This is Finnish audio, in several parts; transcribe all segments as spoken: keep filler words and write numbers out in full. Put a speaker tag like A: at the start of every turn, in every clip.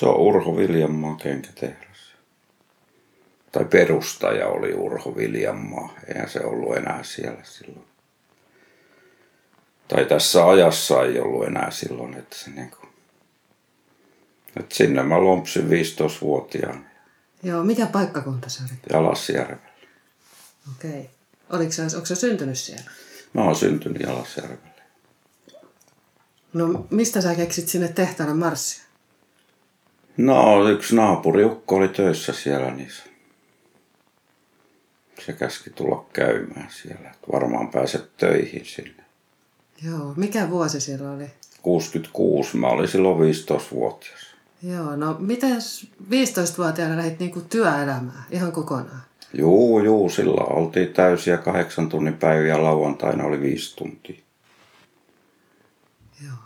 A: Se on Urho Viljanmaa kenkätehdas. Tai perustaja oli Urho Viljanmaa. Eihän se ollut enää siellä silloin. Tai tässä ajassa ei ollut enää silloin, että se niinku... Että sinne mä lompsin viisitoistavuotiaana.
B: Joo, mikä paikkakunta se oli?
A: Jalasjärvellä.
B: Okei. Oliko sä, onko sä syntynyt siellä?
A: Mä oon syntynyt Jalasjärvellä.
B: No mistä sä keksit sinne tehtaalle marssia?
A: No yksi naapuriukko oli töissä siellä, niin se, se käski tulla käymään siellä. Että varmaan pääset töihin sinne.
B: Joo, mikä vuosi siellä oli?
A: kuusikymmentäkuusi, mä olin silloin viisitoistavuotias.
B: Joo, no mitäs viisitoistavuotiaana lähdit niinku työelämään ihan kokonaan?
A: Juu, juu, silloin oltiin täysiä kahdeksan tunnin päiviä, lauantaina oli viisi tuntia.
B: Joo.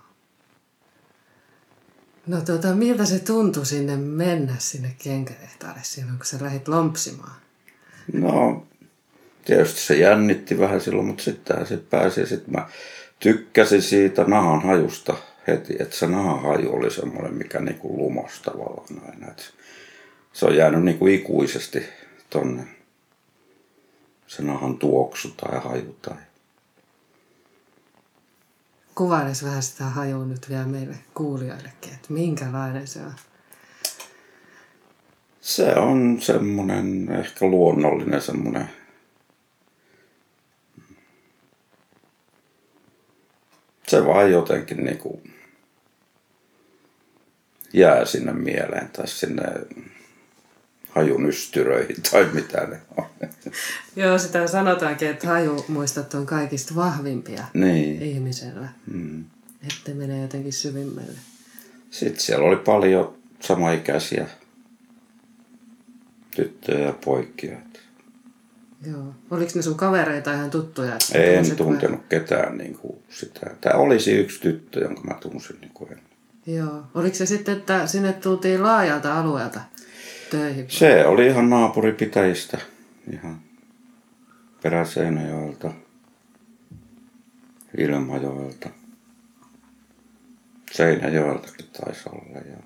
B: No tota, miltä se tuntui sinne mennä sinne kenkätehtaalle silloin, kun sä lähdit lompsimaan?
A: No, tietysti se jännitti vähän silloin, mutta sitten se pääsi ja sitten mä tykkäsin siitä nahan hajusta heti, että se nahan haju oli semmoinen, mikä niinku lumos tavallaan aina. Et se on jäänyt niinku ikuisesti tonne se nahan tuoksu tai haju tai...
B: Kuvailes vähän sitä hajua nyt vielä meille kuulijoillekin, että minkälainen se on.
A: Se on semmoinen ehkä luonnollinen semmoinen... Se vaan jotenkin niinku jää sinne mieleen tai sinne hajunystyröihin tai mitä ne on.
B: Joo, sitä sanotaankin, että hajumuistot on kaikista vahvimpia
A: niin.
B: ihmisellä.
A: Mm.
B: Että menee jotenkin syvimmälle.
A: Sitten siellä oli paljon samaikäisiä tyttöjä ja poikia.
B: Joo. Oliko ne sun kavereita ihan tuttuja?
A: En tuntenut vai? Ketään niin kuin sitä. Tämä olisi yksi tyttö, jonka mä tunsin niin kuin ennen.
B: Joo. Oliko se sitten, että sinne tultiin laajalta alueelta töihin?
A: Se oli ihan naapuripitäjistä. Ihan Peräseinäjoelta, Ilmajoelta, Seinäjoeltakin taisi olla. Ja...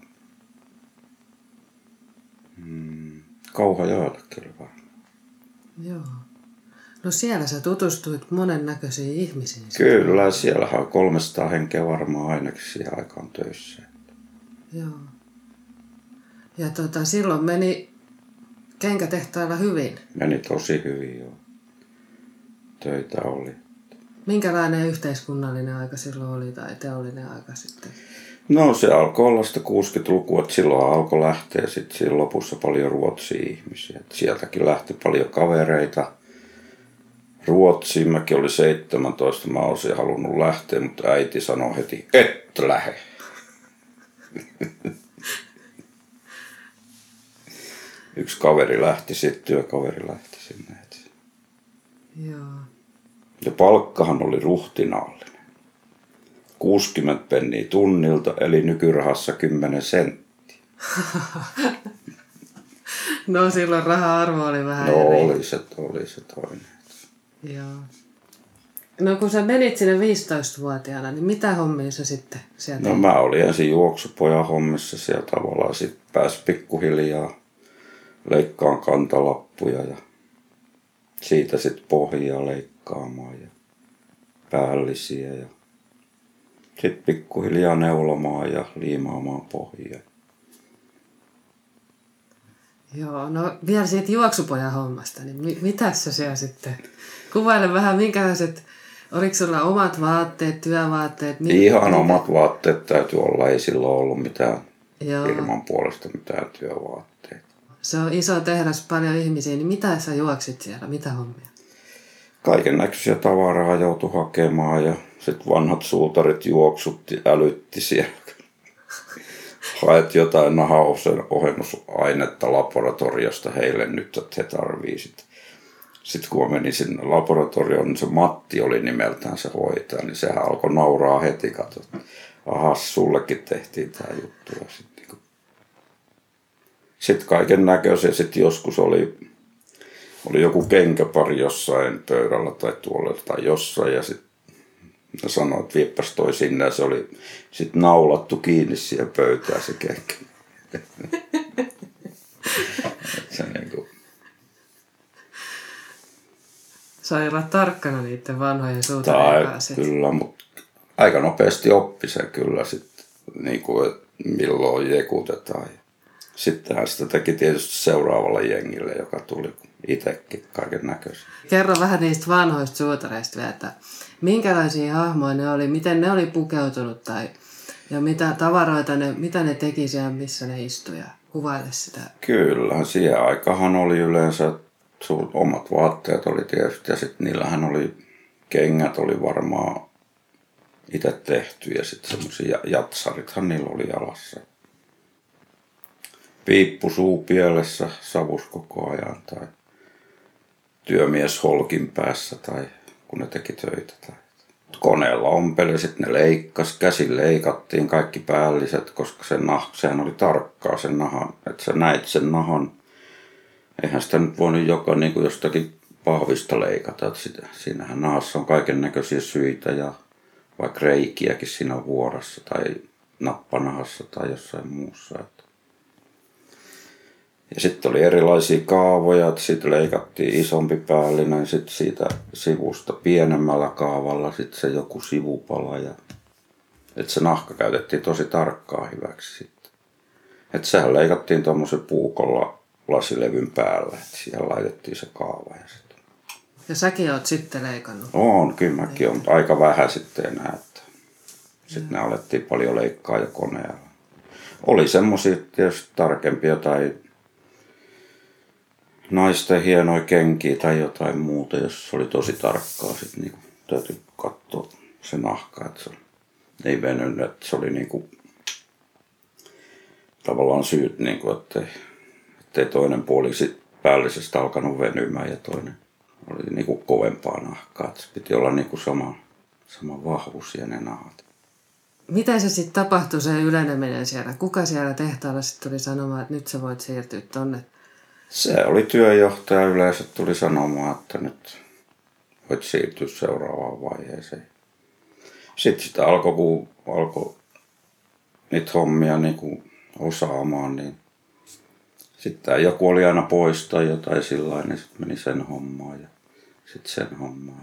A: Mm, Kauhajoeltakin oli varmaan.
B: Joo. No siellä sä tutustuit monennäköisiin ihmisiin.
A: Kyllä, siellähän on kolmesataa henkeä varmaan ainakin siihen aikaan töissä.
B: Joo. Ja tota, silloin meni kenkätehtailla hyvin.
A: Meni tosi hyvin, joo. Töitä oli.
B: Minkälainen yhteiskunnallinen aika silloin oli tai teollinen aika sitten?
A: No se alkoi olla sitä kuusikymmentälukua, että silloin alkoi lähteä sitten siinä lopussa paljon ruotsia ihmisiä. Et sieltäkin lähti paljon kavereita Ruotsiin. Mäkin oli seitsemäntoista, mä olisin halunnut lähteä, mutta äiti sanoi heti, et lähde. Yksi kaveri lähti sitten, työkaveri lähti sinne.
B: Joo.
A: Ja palkkahan oli ruhtinaallinen. kuusikymmentä penniä tunnilta, eli nykyrahassa kymmenen senttiä.
B: No silloin raha-arvo oli vähän
A: No
B: eri.
A: oli se, oli se toinen.
B: Joo. No kun sä menit sinne viisitoistavuotiaana, niin mitä hommia sä sitten sieltä?
A: No mä olin ensin juoksupojan hommissa siellä tavallaan. Sitten pääsi pikkuhiljaa leikkaan kantalappuja ja siitä sitten pohjaa leikkaamaan ja päällisiä ja sitten pikkuhiljaa neulomaan ja liimaamaan pohjia.
B: Joo, no vielä siitä juoksupojan hommasta, niin mi- mitäs sä siellä sitten? Kuvaile vähän, minkälaiset, oliko sulla omat vaatteet, työvaatteet? Mi-
A: Ihan
B: mitä?
A: omat vaatteet täytyy olla, ei silloin ollut mitään
B: Joo.
A: firman puolesta mitään työvaatteet.
B: Se on iso tehdas, paljon ihmisiä, niin mitä sä juoksit siellä, mitä hommia?
A: Kaiken näköisiä tavaraa joutui hakemaan ja sitten vanhat suutarit juoksutti, älytti siellä. Haet jotain nahaohennusainetta laboratoriosta heille nyt, että he tarvii sitä. Sitten kun mä menin sinne laboratorioon, niin se Matti oli nimeltään se hoitaja, niin sehän alkoi nauraa heti, katsot. Aha, sullekin tehtiin tää juttu. Ja sit niinku... Sitten kaiken näköisiä, sitten joskus oli, oli joku kenkäpari jossain pöydällä tai tuolla tai jossain ja sitten ne sanoi, että vieppäs toi sinne ja se oli sitten naulattu kiinni siihen pöytään se kenkä. Se niinku...
B: Sai olla tarkkana niiden vanhojen suutarien
A: Tai
B: kanssa.
A: kyllä, mutta aika nopeasti oppi se kyllä sitten, niinku, että milloin jekutetaan. Sittenhän sitä teki tietysti seuraavalle jengille, joka tuli itsekin kaiken näköisiä.
B: Kerro vähän niistä vanhoista suutareista vielä, että minkälaisia hahmoja ne oli, miten ne oli pukeutunut tai ja mitä tavaroita ne, mitä ne teki siellä, missä ne istui ja kuvaile sitä.
A: Kyllä, siihen aikahan oli yleensä sun omat vaatteet oli tietysti ja sitten niillähän oli, kengät oli varmaan itse tehty ja sitten semmoisia jatsarithan niillä oli jalassa. Piippu suu pielessä, savus koko ajan tai työmies holkin päässä tai kun ne teki töitä. Tai koneella ompeli, sitten ne leikkas, käsin leikattiin kaikki päälliset, koska se nah, sehän oli tarkkaa sen nahan, että sä näit sen nahan. Eihän sitä nyt voinut joka niin kuin jostakin pahvista leikata, että sitä, siinähän nahassa on kaiken näköisiä syitä ja vaikka reikiäkin siinä vuorossa tai nappanahassa tai jossain muussa. Ja sitten oli erilaisia kaavoja, että sitten leikattiin isompi päällinen, sitten siitä sivusta pienemmällä kaavalla sitten se joku sivupala. Ja... Että se nahka käytettiin tosi tarkkaa hyväksi sitten. Että sehän leikattiin tuommoisen puukolla lasilevyn päällä, että siellä laitettiin se kaava. Ja, sitten...
B: ja säkin oot sitten leikannut?
A: On, kyllä mäkin on, aika vähän sitten enää. Että... Sitten ne alettiin paljon leikkaa jo koneella. Oli semmoisia tietysti tarkempia tai... naisten hienoja kenkiä tai jotain muuta, jos oli tosi tarkkaa, sitten niinku täytyy katsoa se nahka, että se ei venynyt, että se oli niinku tavallaan syyt, niinku, ettei, ettei toinen puoli sit päällisestä alkanut venymään ja toinen oli niinku kovempaa nahkaa, että se piti olla niinku sama, sama vahvuus ja ne nahat.
B: Miten se sitten tapahtui se yleneminen siellä? Kuka siellä tehtaalla sitten tuli sanomaan, että nyt sä voit siirtyä tonne?
A: Se oli työjohtaja yleensä tuli sanomaan, että nyt voit siirtyä seuraavaan vaiheeseen. Sitten sitä alkoi, kun alkoi niitä hommia niin kuin osaamaan, niin sitten joku oli aina pois tai jotain sillä niin sitten meni sen hommaan ja sitten sen hommaan.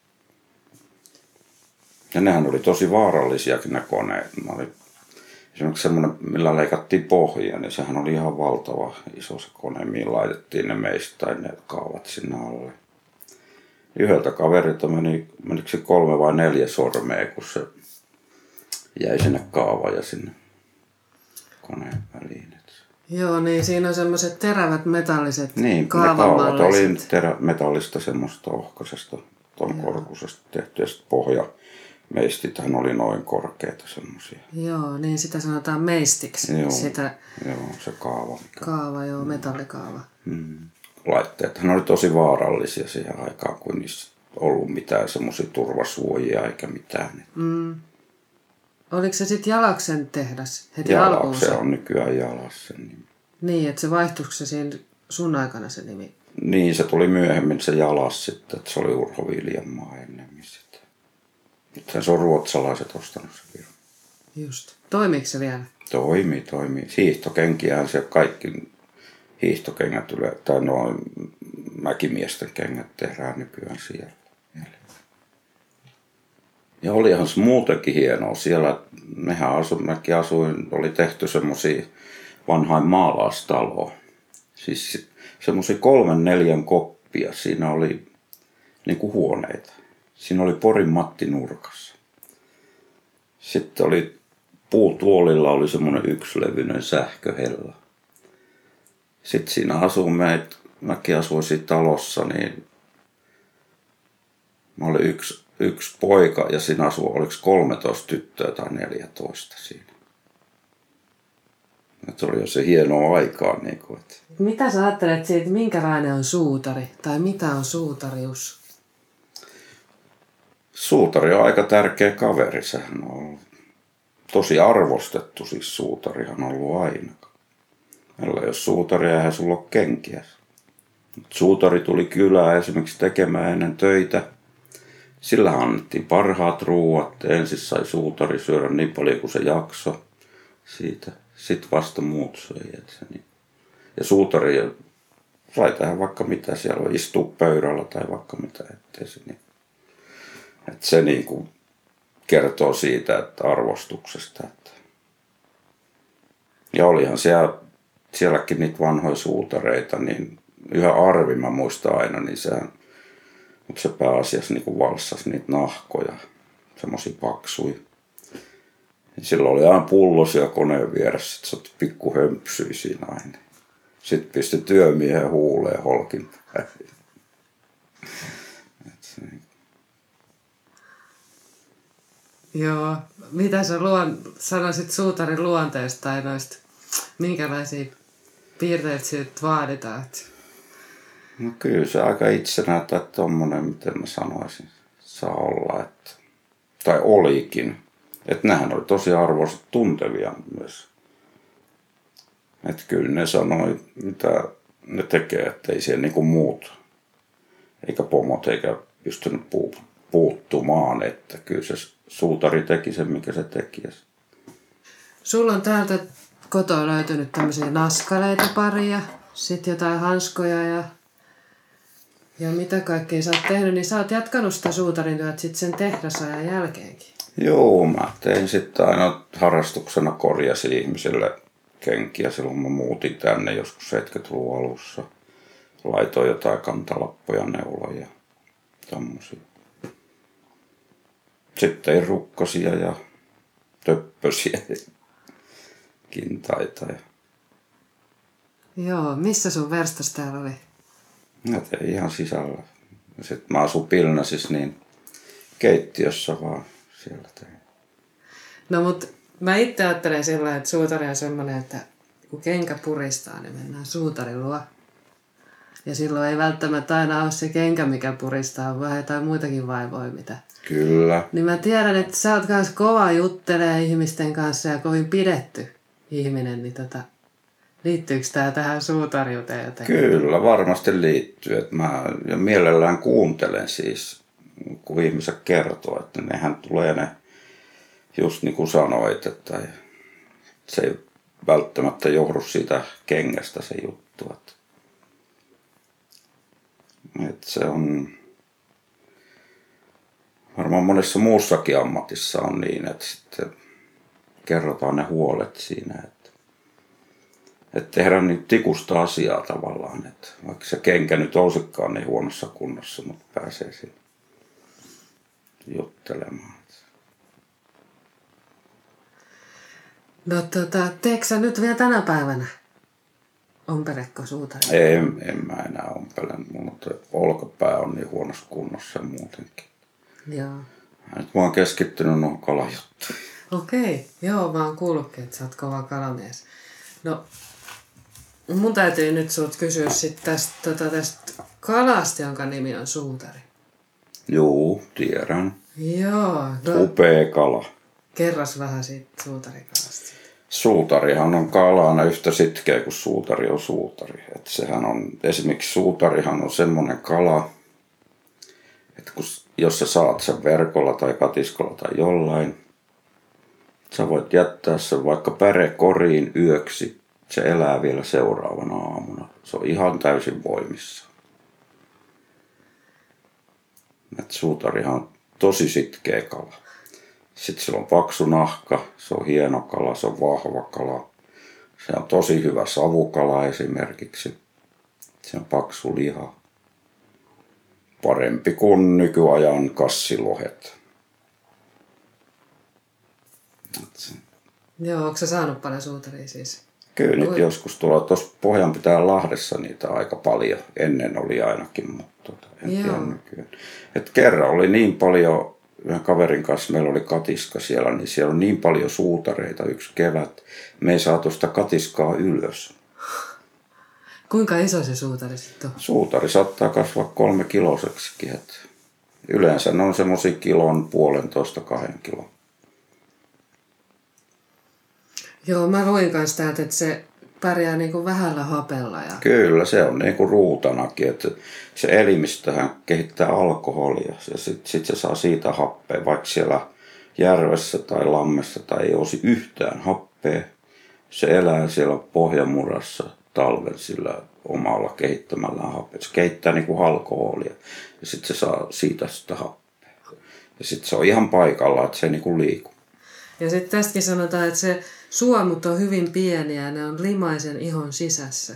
A: Ja nehän oli tosi vaarallisiakin ne koneet. Ne oli esimerkiksi semmoinen, millä leikattiin pohjia, niin sehän oli ihan valtava iso se kone, mihin laitettiin ne meistä tai ne kaavat sinne alle. Yhdeltä kaverilta meni, menikö se kolme vai neljä sormea, kun se jäi sinne kaava ja sinne koneen väliin.
B: Joo, niin siinä on semmoiset terävät metalliset
A: niin,
B: kaavamalliset.
A: Niin, kaavat oli terä, metallista semmoista ohkaisesta, ton korkusesta tehty ja sitten pohja. Meistithän oli noin korkeita semmosia.
B: Joo, niin sitä sanotaan meistiksi.
A: Joo,
B: sitä
A: joo se kaava. Mikä...
B: Kaava, joo, metallikaava.
A: Mm. Laitteethan oli tosi vaarallisia siihen aikaan, kun niissä ollut mitään semmosia turvasuojia eikä mitään.
B: Mm. Oliko se sitten Jalaksen tehdas heti
A: Jalaksen
B: alkuunsa?
A: on nykyään Jalaksen nimi.
B: Niin, että se vaihtuiko se siinä sun aikana se nimi?
A: Niin, se tuli myöhemmin se Jalas sitten, että se oli Urho Viljanmaa ennemmin sitten. Nythän se on ruotsalaiset ostanut se firma.
B: Just. Toimiiko se vielä?
A: Toimii, toimii. Hiihtokenkiähän se kaikki hiihtokengät yle, tai noin mäkimiesten kengät tehdään nykyään siellä. Ja olihan se muutenkin hienoa. Siellä mehän asuin, mäkin asuin, oli tehty semmosia vanhain maalaistaloa. Siis semmosia kolmen neljän koppia. Siinä oli niinku huoneita. Siinä oli Porin Matti nurkassa. Sitten oli puutuolilla oli semmoinen yksilevyinen sähköhella. Sitten siinä asui meitä, mäkin asuin siinä talossa, niin mä olin yksi, yksi poika ja siinä asui, oliko kolmetoista tyttöä tai neljätoista siinä. Se oli jo se hienoa aikaa. Niin kuin, että...
B: Mitä sä ajattelet siitä, minkälainen on suutari? Tai mitä on suutarius?
A: Suutari on aika tärkeä kaveri. Sehän on tosi arvostettu, siis suutarihan on ollut aina. Meillä jos suutaria, eihän sulla ole kenkiä. Suutari tuli kylään esimerkiksi tekemään ennen töitä. Sillä annettiin parhaat ruuat. Ensin sai suutari syödä niin paljon kuin se jakso siitä. Sitten vasta muut söi. Et se niin. Ja suutari sai tehdä vaikka mitä siellä, istua pöydällä tai vaikka mitä. Ettei se niin. Et se niin kuin kertoo siitä, että arvostuksesta. Että. Ja olihan siellä, sielläkin niitä vanhoja suutareita, niin yhä Arvi mä muistan aina, niin sehän, mutta se pääasiassa niin kuin valssasi niitä nahkoja, semmosia paksuja. Silloin oli aina pullosia koneen vieressä, että se otti pikku hömpsyi siinä aina. Sitten pisti työmiehen huuleen holkin päin.
B: Joo. Mitä sä luon, sanoisit suutarin luonteesta tai noista, minkälaisia piirteitä siitä vaaditaan?
A: No kyllä se aika itsenäinen tai tommonen, miten mä sanoisin, saa olla. Että, tai olikin. Että nehän oli tosi arvoiset tuntevia myös. Että kyllä ne sanoi, mitä ne tekee, että ei siellä niinku muut, eikä pomot eikä pystynyt puuttumaan. Että kyllä se suutari teki sen, mikä se teki.
B: Sulla on täältä kotoa löytynyt tämmöisiä naskaleita paria, sitten jotain hanskoja ja, ja mitä kaikkea sä oot tehnyt, niin sä oot jatkanut sitä suutarin työt sitten sen tehdasajan jälkeenkin.
A: Joo, mä tein sitten aina harrastuksena korjasin ihmisille kenkiä silloin mä muutin tänne joskus seitsemänkymmentäluvun alussa. Laitoin jotain kantalappuja, neuloja ja tommosia. Sitten tein rukkasia ja töppösiä ja kintaita. Ja.
B: Joo, missä sun verstas täällä oli?
A: Mä tein ihan sisällä. Sitten mä asun Pilnäsissä, niin keittiössä vaan siellä tein.
B: No mut mä itse ajattelen sillä, että suutari on semmoinen, että kun kenkä puristaa, niin mennään suutarin luo. Ja silloin ei välttämättä aina ole se kenkä, mikä puristaa, vaan jotain muitakin vaivoja, mitä.
A: Kyllä.
B: Niin mä tiedän, että sä oot kans kova juttelee ihmisten kanssa ja kovin pidetty ihminen, niin tota, liittyykö tää tähän suutariuteen jotenkin?
A: Kyllä, varmasti liittyy. Että mä ja mielellään kuuntelen siis, kun ihmiset kertoo, että nehän tulee ne, just niin kuin sanoit, että se ei välttämättä johdu siitä kengästä se juttu. Että, että se on varmaan monessa muussakin ammatissa on niin, että sitten kerrotaan ne huolet siinä, että, että tehdään niin tikusta asiaa tavallaan, että vaikka se kenkä nyt olisikaan niin huonossa kunnossa, mutta pääsee siinä juttelemaan.
B: No tota, teekö sä nyt vielä tänä päivänä ompeletko suutari?
A: En, en mä enää ompele, mutta olkapää on niin huonossa kunnossa muutenkin.
B: Joo.
A: Mä nyt mä oon keskittynyt noihin kalajuttuihin.
B: Okei, joo, mä oon kuullutkin, että sä oot kova kalamies. No, mun täytyy nyt sulta kysyä sit tästä, tota, tästä kalasta, jonka nimi on suutari.
A: Juu, tiedän.
B: Joo. No,
A: upea kala.
B: Kerras vähän siitä suutarikalasta.
A: Suutarihan on kalana yhtä sitkeä kuin suutari on suutari. Että sehän on, esimerkiksi suutarihan on semmoinen kala, että kun, jos sä saat sen verkolla tai katiskolla tai jollain, sä voit jättää sen vaikka pärekoriin yöksi. Se elää vielä seuraavana aamuna. Se on ihan täysin voimissa. Et suutarihan on tosi sitkeä kala. Sitten sillä on paksu nahka, se on hieno kala, se on vahva kala. Se on tosi hyvä savukala esimerkiksi. Se on paksu liha. Parempi kuin nykyajan kassilohet.
B: Joo, onko sä saanut paljon suutaria siis?
A: Kyllä nyt joskus tuolla tuossa Pohjanpitäjän Lahdessa niitä aika paljon. Ennen oli ainakin, mutta tota, en tiedä nykyään. Et kerran oli niin paljon, yhden kaverin kanssa meillä oli katiska siellä, niin siellä on niin paljon suutareita yksi kevät. Me ei saatu sitä katiskaa ylös.
B: Kuinka iso se suutari sitten on?
A: Suutari saattaa kasvaa kolme kiloseksikin. Et yleensä ne on semmosia kilon, puolentoista, kahden kilon.
B: Joo, mä luin kanssa täältä, että se pärjää niinku vähällä hapella. Ja...
A: Kyllä, se on niinku ruutanakin, että se elimistöhän kehittää alkoholia ja sitten sit se saa siitä happea, vaikka siellä järvessä tai lammessa tai ei olisi yhtään happea, Se elää siellä pohjamurassa talven sillä omalla kehittämällään happea. Se kehittää niin kuin alkoholia ja sitten se saa siitä sitä happea. Ja sitten se on ihan paikalla, että se ei niin kuin liiku.
B: Ja sitten tästäkin sanotaan, että se suomut on hyvin pieniä ja ne on limaisen ihon sisässä.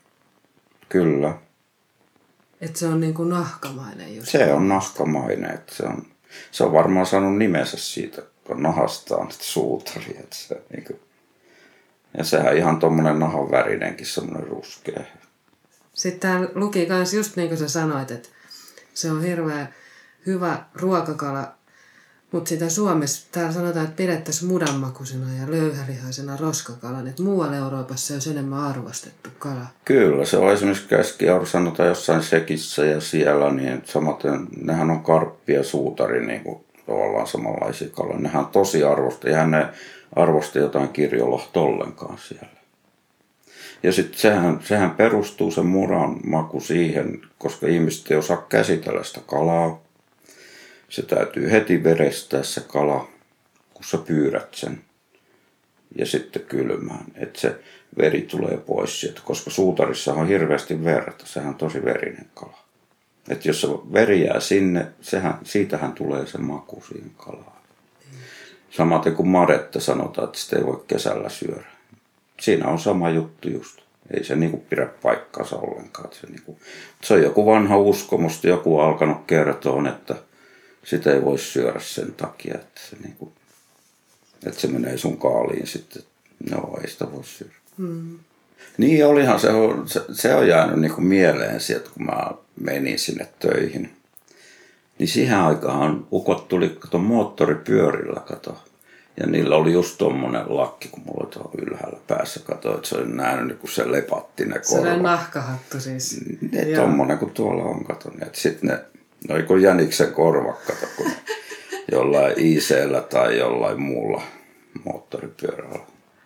A: Kyllä.
B: Että se on niin kuin nahkamainen just.
A: Se on nahkamainen. Että se, on, se on varmaan saanut nimensä siitä, kun nahastaan suutari. Että se, niin kuin, ja sehän ihan tommonen nahan värinenkin, semmoinen ruskea.
B: Sitten täällä luki kans just niin kuin sä sanoit, että se on hirveän hyvä ruokakala. Mutta sitä Suomessa täällä sanotaan, että pidettäisiin mudanmakuisena ja löyhälihaisena roskakalan. Että muualla Euroopassa se olisi enemmän arvostettu kala.
A: Kyllä, se on esimerkiksi Keski-Euroopassa sanotaan jossain Sekissä ja siellä, niin samaten nehän on karppi ja suutari niin kuin tavallaan samanlaisia kaloja. Nehän on tosi arvosta, eihän ne arvosta jotain kirjolohta ollenkaan siellä. Ja sitten sehän, sehän perustuu se mudan maku siihen, koska ihmiset ei osaa käsitellä sitä kalaa. Se täytyy heti verestää se kala, kun sä pyydät sen. Ja sitten kylmään, että se veri tulee pois sieltä, koska suutarissa on hirveästi verta. Sehän on tosi verinen kala. Että jos se veri jää sinne, sehän, siitähän tulee se maku siihen kalaan. Samaten kuin madetta sanotaan, että sitä ei voi kesällä syödä. Siinä on sama juttu just. Ei se niinku pidä paikkaansa ollenkaan. Se, niinku, se on joku vanha uskomus, joku on alkanut kertoa, että sitä ei voi syödä sen takia, että se, niinku, että se menee sun kaaliin sitten. No, ei sitä voi syödä. Mm. Niin olihan se, on, se, se on jäänyt niinku mieleen sieltä, kun mä menin sinne töihin. Niin siihen aikaan ukot tuli kato moottoripyörillä, kato. Ja niillä oli just tommonen lakki, kun mulla oli tuolla ylhäällä päässä. Kato, että se oli nähnyt, kun se lepatti ne korvat.
B: Se oli nahkahattu siis.
A: Ne tommonen, kun tuolla on, kato. Sitten ne, no ei kun jäniksen korvat, kato, kun jollain I C:llä tai jollain muulla moottoripyörällä.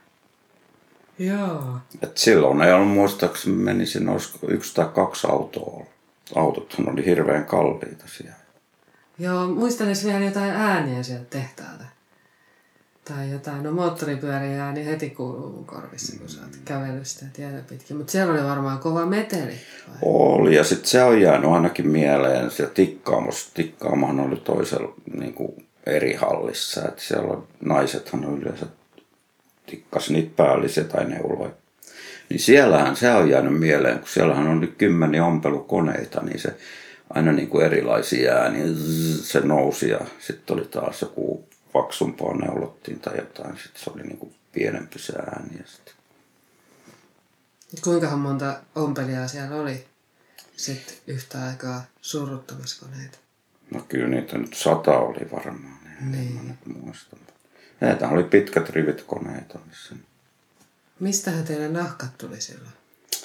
B: Joo.
A: Et silloin ei ollut muistaakseni menisin, olisiko yksi tai kaksi autoa. Autothan oli hirveän kalliita siellä.
B: Joo, muistelis vielä jotain ääniä sieltä tehtaalta. Tai jotain, no moottoripyöriä ääni heti kuuluu mun korvissa, kun sä oot kävellyt sitä tietä pitkin. Mutta siellä oli varmaan kova meteli. Vai? Oli,
A: ja sitten se on jäänyt ainakin mieleen. Se tikkaamossa, tikkaamahan oli toisella niin kuin eri hallissa. Että siellä naisethan yleensä tikkas niitä päällisiä tai neuloja. Niin siellähän se on jäänyt mieleen, kun siellähän on nyt kymmeniä ompelukoneita, niin se aina niin kuin erilaisia ääniä, se nousi ja sitten oli taas joku paksumpaa neulottiin tai jotain, sitten se oli niin kuin pienempi se ääni. Ja sitten.
B: Kuinkahan monta ompelijaa siellä oli sitten yhtä aikaa surruttamassa koneita?
A: No kyllä niitä nyt sata oli varmaan, niin. En nyt muista. Näitä oli pitkät rivit koneita. Missä.
B: Mistähän teille nahkat tuli silloin?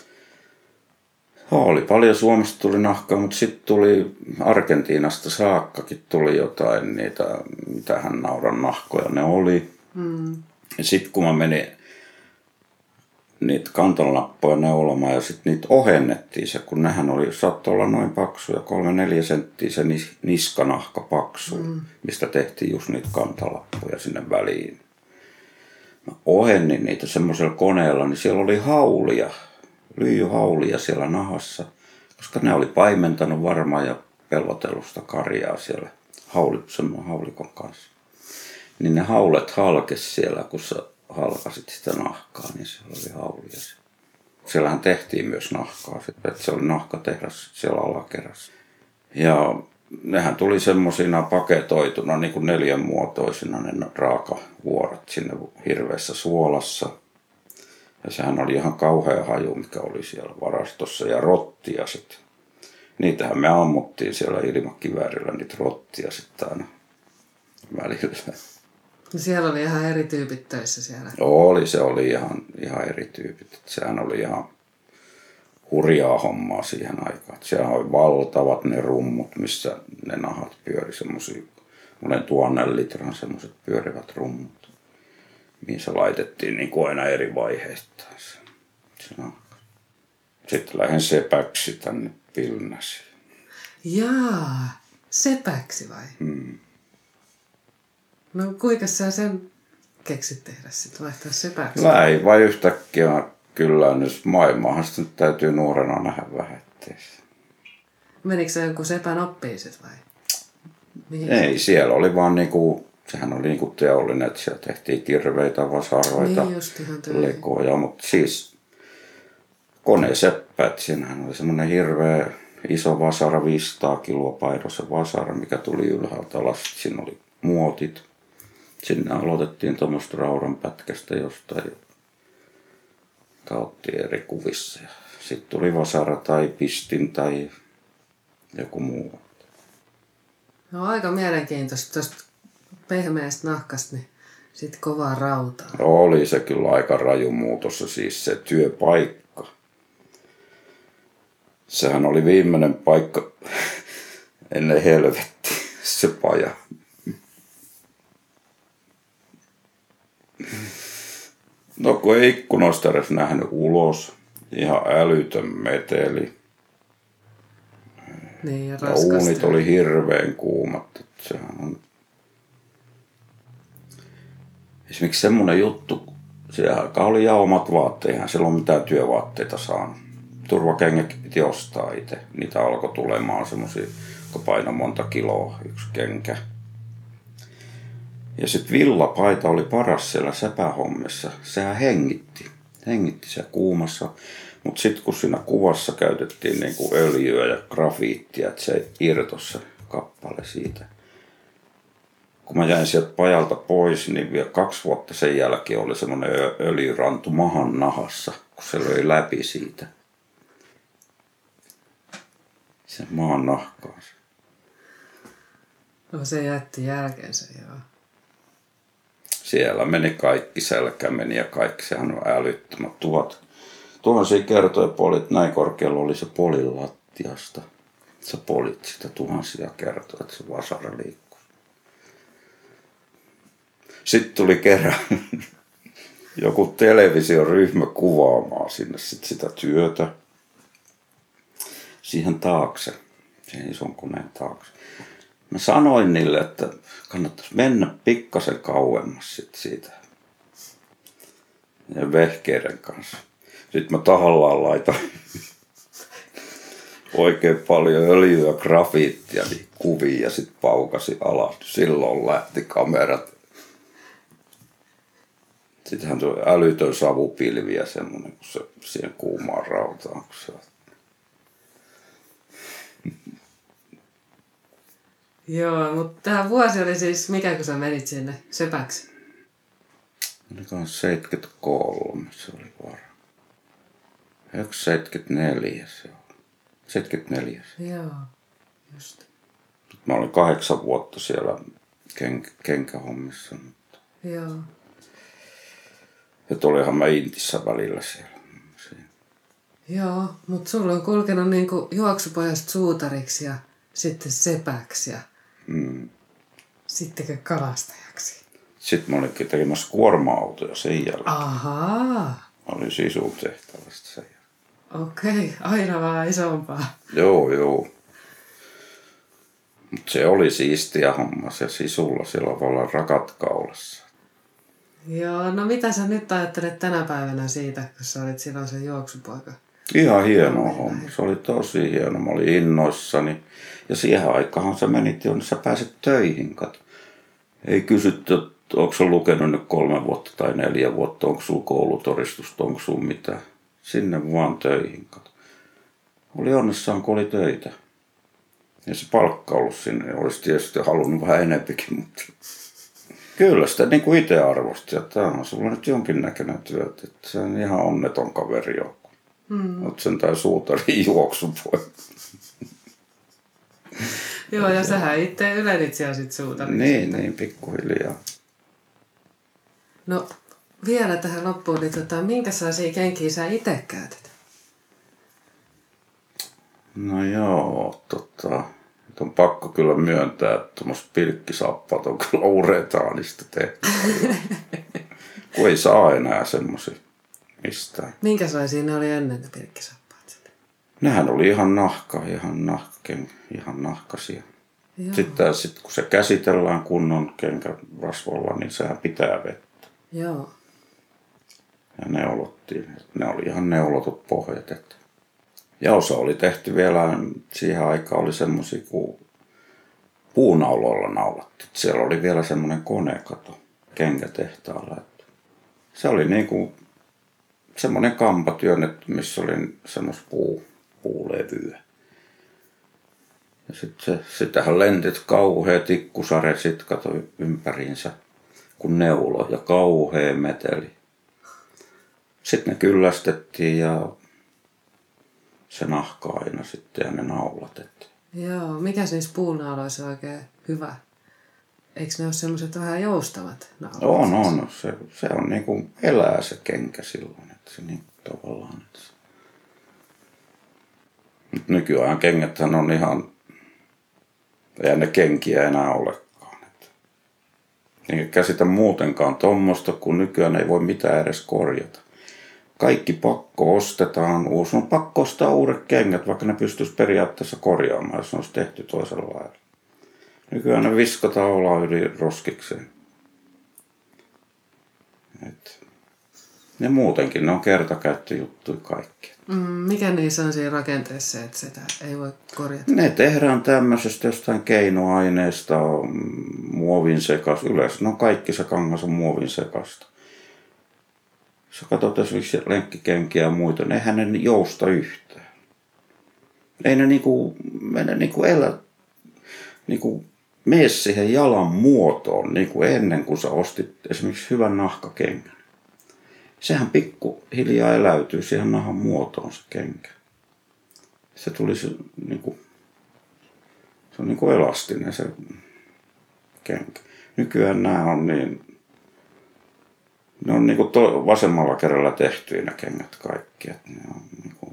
A: Oli paljon Suomesta tuli nahkaa, mutta sitten tuli Argentiinasta saakkakin tuli jotain niitä, mitähän nauran nahkoja ne oli. Mm. Ja sitten kun mä menin niitä kantonlappoja neulomaan ja sitten niitä ohennettiin se, kun nehän oli, saattoi olla noin paksuja, kolme neljä senttiä se niskanahka paksu, mm. mistä tehtiin just niitä kantalappoja sinne väliin. Mä ohennin niitä semmoisella koneella, niin siellä oli haulia. Lyijyhaulia siellä nahassa, koska ne oli paimentanut varmaan ja pellotellusta karjaa siellä hauli, semmoinen haulikon kanssa. Niin ne haulet halkesi siellä, kun sä halkasit sitä nahkaa, niin siellä oli haulia. Siellähän tehtiin myös nahkaa, että se oli nahkatehdas siellä alakerrassa. Ja nehän tuli semmosina paketoituna niin kuin neljänmuotoisina ne raakavuorot sinne hirveässä suolassa. Ja sehän oli ihan kauhea haju, mikä oli siellä varastossa. Ja rottia sitten. Niitähän me ammuttiin siellä ilmakiväärillä, niitä rottia sitten aina välillä.
B: No siellä oli ihan eri tyypit töissä siellä.
A: Oli, se oli ihan, ihan eri tyypit. Sehän oli ihan hurjaa hommaa siihen aikaan. Siellä oli valtavat ne rummut, missä ne nahat pyöri. Semmosia, monen tuhannen litran semmoiset pyörivät rummut. Mihin se laitettiin niin kuin aina eri vaiheista. Sitten lähden sepäksi tänne Pilnäsiin.
B: Jaa, sepäksi vai?
A: Hmm.
B: No kuinka sä sen keksit tehdä sitten, vaihtaa sepäksi?
A: Läi vai yhtäkkiä kyllä, nyt maailmaahan sitten täytyy nuorena nähdä vähän etteessä.
B: Menikö se joku sepän oppiin sit vai? Mihin?
A: Ei, siellä oli vaan niinku, sehän oli niinku teollinen, että siellä tehtiin kirveitä, vasaroita,
B: Niin just ihan tyyliin.
A: lekoja, mutta siis koneseppä, että siinähän oli semmoinen hirveä iso vasara, viisisataa kiloa painoisen vasara, mikä tuli ylhäältä alas. Siinä oli muotit. Sinne aloitettiin tuommoista raudanpätkästä jostain. Kauttiin eri kuvissa. Sitten tuli vasara tai pistin tai joku muu.
B: No aika mielenkiintoista tuosta pehmeästä nahkasta, niin sitten kovaa rautaa.
A: Oli se kyllä aika raju muutos, siis se työpaikka. Sehän oli viimeinen paikka ennen helvettiä, se paja. No kun ei ikkunoista edes nähnyt ulos, ihan älytön meteli.
B: Niin, ja
A: Ja uunit
B: raskasta.
A: oli hirveän kuumat. Sehän on... Esimerkiksi semmoinen juttu, siihen aikaan oli ja omat vaatteet, eihän silloin mitään työvaatteita saanut. Turvakengäkin piti ostaa itse. Niitä alkoi tulemaan semmoisia, kun painoi monta kiloa yksi kenkä. Ja sitten villapaita oli paras siellä sepähommissa. Sehän hengitti. Hengitti se kuumassa. Mutta sitten kun siinä kuvassa käytettiin niinku öljyä ja grafiittia, että se ei irto se kappale siitä. Kun mä jäin sieltä pajalta pois, niin vielä kaksi vuotta sen jälkeen oli semmoinen öljyrantu mahan nahassa, kun se löi läpi siitä. Se maan nahkaansa.
B: No se jätti jälkeensä, joo.
A: Siellä meni kaikki, selkä meni ja kaikki. Sehän on älyttömän. Tuhat, tuhansia kertoja polit, näin korkealla oli se polin lattiasta. Sä polit sitä tuhansia kertoja, että se vasara liikkui. Sitten tuli kerran joku televisioryhmä kuvaamaan sinne sit sitä työtä. Siihen taakse, siihen ison koneen taakse. Mä sanoin niille, että kannattaisi mennä pikkasen kauemmas sit siitä ja vehkeiden kanssa. Sitten mä tahallaan laitan oikein paljon öljyä ja grafiittia niin kuviin ja sit paukasin alas. Silloin lähti kamerat. Sittenhän tuo älytön savupilvi ja semmonen, kun se siihen kuumaan rautaan, kun se on.
B: Joo, mutta tämä vuosi oli siis, mikä kun sä menit sinne sepäksi?
A: Olikohan seitsemänkymmentäkolme se oli varmaan. Yksi seitsemänkymmentäneljä se on. seitsemänkymmentäneljä se.
B: Joo, just.
A: Mä olin kahdeksan vuotta siellä ken- kenkähommissa. Mutta...
B: Joo.
A: Et olihan mä Intissä välillä siellä. Siinä.
B: Joo, mutta sulla on kulkenut niinku juoksupojasta suutariksi ja sitten sepäksi ja
A: Mm.
B: sittenkö kalastajaksi.
A: Sitten mä olin tekemässä kuorma-autoja sen jälkeen.
B: Ahaa,
A: Mä olin sisutehtävästä sen jälkeen.
B: okei, aina vaan isompaa.
A: Joo, joo. Mut se oli siistiä homma se sisulla sillä tavalla rakat kaulassa.
B: Joo, no mitä sä nyt ajattelet tänä päivänä siitä, kun sä olit silloin se juoksupoika?
A: Ihan hieno homma. Se oli tosi hieno. Mä olin innoissani. Ja siihen aikaan sä menit, jonne sä pääset töihin. Kat. Ei kysytty, että onko sä lukenut nyt kolme vuotta tai neljä vuotta, onko sulla koulutodistusta, onko sulla mitään. Sinne vaan töihin. Kat. Oli onnessaan, kun oli töitä. Ja se palkka ollut sinne. Olisi tietysti halunnut vähän enempikin, mutta kyllä sitä niin kuin itse arvosti. Ja tämä on sulla nyt jonkinnäköinen työt. Että se on ihan onneton kaveri joku. Mm. Oot sen tää suutarin juoksupoika.
B: Joo, ja sähän itse ylenit siellä sit suutariksi.
A: Niin, niin, pikkuhiljaa.
B: No, vielä tähän loppuun, niin tota, minkälaisia kenkiä sä itse käytät?
A: No joo, tota... Nyt on pakko kyllä myöntää, että tuommoiset pilkkisappaat on kyllä uretaanista tehty. Kun ei saa enää semmosia mistään.
B: Minkälaisia ne oli ennen ne pilkkisappaat?
A: Nehän oli ihan nahka, ihan nahken, ihan nahkasia.
B: Joo.
A: Sitten sit, kun se käsitellään kunnon kenkärasvolla, niin sehän pitää vettä.
B: Joo.
A: Ja neulottiin. Ne oli ihan neulotut pohjat. Että. Ja osa oli tehty vielä, siihen aikaan oli semmosia kuin puunauloilla naulattu. Siellä oli vielä semmoinen konekato kenkätehtaalla. Että. Se oli niinku semmoinen kampa työnnetty, missä oli semmoista puu, puulevyä. Ja sit se, sitähän lentit kauhea tikkusare sit katoi ympäriinsä, kun neulo ja kauhea meteli. Sitten ne kyllästettiin ja se nahka aina sitten ja ne naulatettiin.
B: Joo, mikä niissä puunauloissa on oikein hyvä? Eikö ne ole semmoiset vähän joustavat naulat?
A: On, on. Se, se on niinku elää se kenkä silloin, että se niin tavallaan. Että se. Nyt nykyajan kengäthän on ihan, ei ne kenkiä enää olekaan. Että. Eikä käsitä muutenkaan tommoista, kun nykyään ei voi mitään edes korjata. Kaikki pakko ostetaan uusi. On pakko ostaa uudet kengät, vaikka ne pystyisi periaatteessa korjaamaan, jos ne olisi tehty toisella lailla. Nykyään ne viskataan ollaan yli roskikseen. Et. Ne muutenkin, ne on kertakäyttöjuttuja kaikki.
B: Mm, mikä niissä on siinä rakenteessa, että sitä ei voi korjata?
A: Ne tehdään tämmöisestä jostain keinoaineesta, muovin sekas. Yleensä no kaikki se kangas on muovin sekasta. Jos katsot esimerkiksi lenkkikenkiä ja muita, niin eihän ne jousta yhtään. Ei ne niinku, mene niinku elä, niinku mene siihen jalan muotoon niinku ennen kuin sä ostit esimerkiksi hyvän nahkakengän. Sehän pikkuhiljaa eläytyy siihen nahan muotoon se kenkä. Se tulisi niinku, se on niinku elastinen se kenkä. Nykyään nämä on niin, ne on niinku to, vasemmalla kerralla tehtyinä kengät kaikki. Et ne on niinku.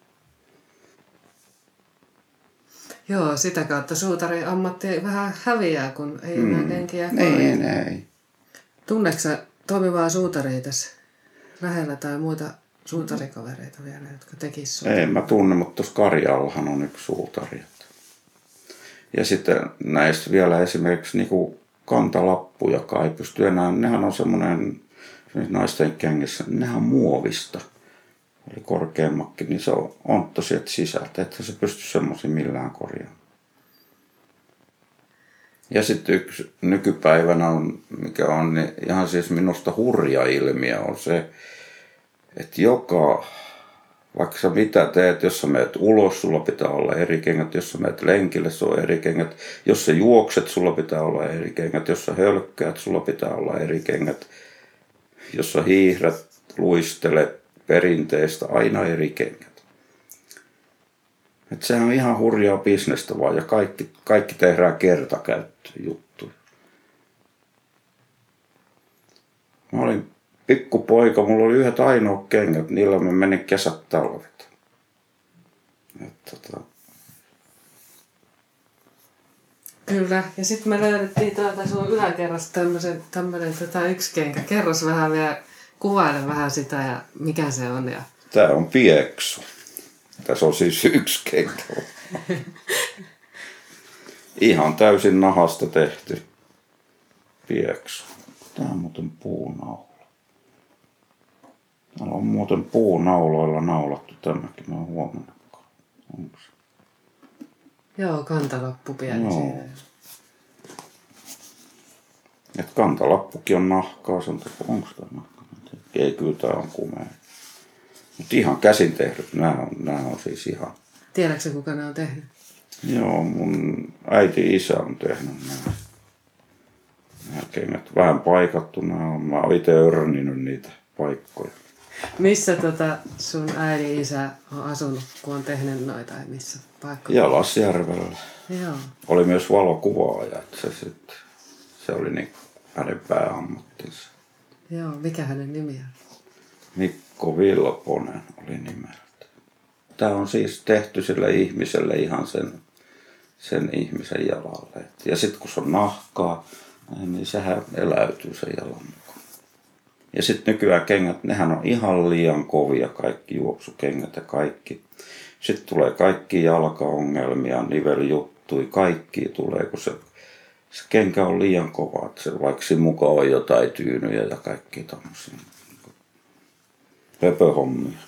B: Joo, sitä kautta suutarin ammatti vähän häviää, kun ei mm. enää kenkiä korjata.
A: Ei, ei.
B: Tunneeko sä toimivaa suutaria tässä lähellä tai muita suutarikavereita vielä, jotka tekis suutaria?
A: Ei mä tunne, mutta tuossa Karjallahan on yksi suutari. Ja sitten näistä vielä esimerkiksi niinku kantalappu, joka ei pysty enää, nehän on semmoinen naisten kengissä, nehän on muovista. Eli korkeammakin, niin se on ontto sieltä sisältä, että se pysty semmoisia millään korjaamaan. Ja sitten yksi nykypäivänä on, mikä on niin ihan siis minusta hurja ilmiö on se, että joka, vaikka sä mitä teet, jos sä meet ulos, sulla pitää olla eri kengät, jos sä meet lenkille, se on eri kengät, jos sä juokset, sulla pitää olla eri kengät, jos sä hölkkäät, sulla pitää olla eri kengät, jos sä hiihrät, luistelet, perinteistä, aina eri kengät. Et sehän on ihan hurjaa bisnestä vaan ja kaikki, kaikki tehdään kertakäyttöjuttuja. Mä olin pikkupoika, mulla oli yhdet ainoat kengät, niillä mä menin kesät talvet. Et, tota...
B: Kyllä, ja sitten me löydettiin täältä sun yläkerrasta tämmöisen, tämmöinen tota yksi kenkä. Kerros vähän vielä, kuvaile vähän sitä ja mikä se on. Ja...
A: Tää on pieksu. Tässä on siis yksi kenkä. Ihan täysin nahasta tehty pieksu. Tää on muuten puunaula. Täällä on muuten puunauloilla naulattu tämäkin, mä oon huomannut. Onko se?
B: Joo, kantalappu pieni
A: Joo.
B: siinä.
A: Et kantalappukin on nahkaa, se on onko tämä nahkaa? Ei, kyllä tää on kumea. Mutta ihan käsin tehdyt, nämä on, nämä on siis ihan.
B: Tiedätkö kuka ne on tehnyt?
A: Joo, mun äiti isä on tehnyt nämä. Nämä kengät vähän paikattu, nämä on. Mä oon itse örninyt niitä paikkoja.
B: Missä tota sun äidin isä on asunut, kun on tehnyt noita, tai missä paikkoja?
A: Jalasjärvellä.
B: Joo.
A: Oli myös valokuvaaja, että se, sit, se oli niin hänen pääammattinsa.
B: Joo, mikä hänen nimi on?
A: Mikko Vilponen oli nimeltä. Tämä on siis tehty sille ihmiselle ihan sen, sen ihmisen jalalle. Ja sitten kun se on nahkaa, niin sehän eläytyy sen jalan mukaan. Ja sitten nykyään kengät, nehän on ihan liian kovia, kaikki juoksukengät ja kaikki. Sitten tulee kaikki jalkaongelmia, niveljuttuja, kaikki tulee, kun se se kenkä on liian kova, että se, vaikka siinä mukaan on jotain tyynyjä ja kaikki tommosia höpöhommia.